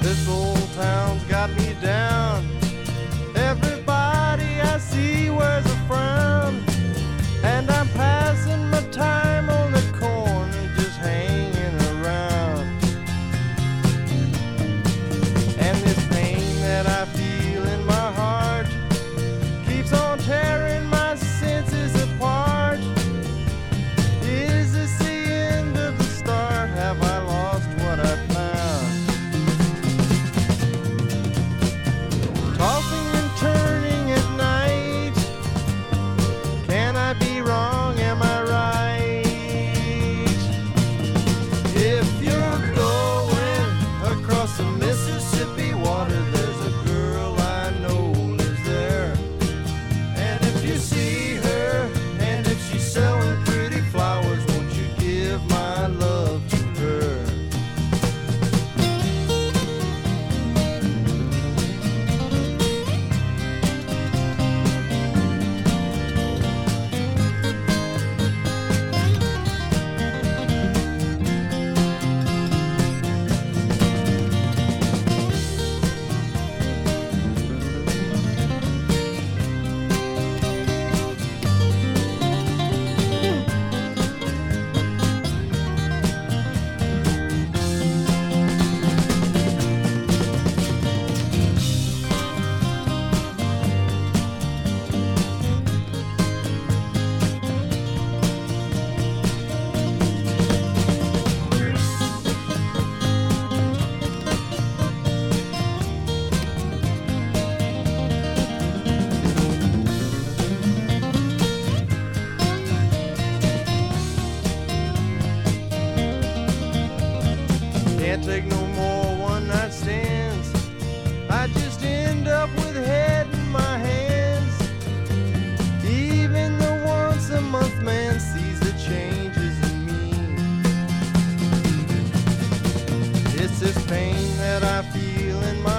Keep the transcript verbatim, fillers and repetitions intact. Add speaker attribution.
Speaker 1: This old town's got me down. Everybody I see wears a frown, and I'm passing my time on the corner just hanging around. And this pain that I feel in my heart keeps on tearing my senses apart. Is this the end of the start? Have I lost what I found? Tossing and turning at night. Can I be wrong? Am I right? If you're going across the Mississippi water, there's a girl I know lives there. And if you see her, and if she's selling pretty flowers, won't you give my love to her? Can't take no more one-night stands. I just end up with head in my hands. Even the once-a-month man sees the changes in me. It's this pain that I feel in my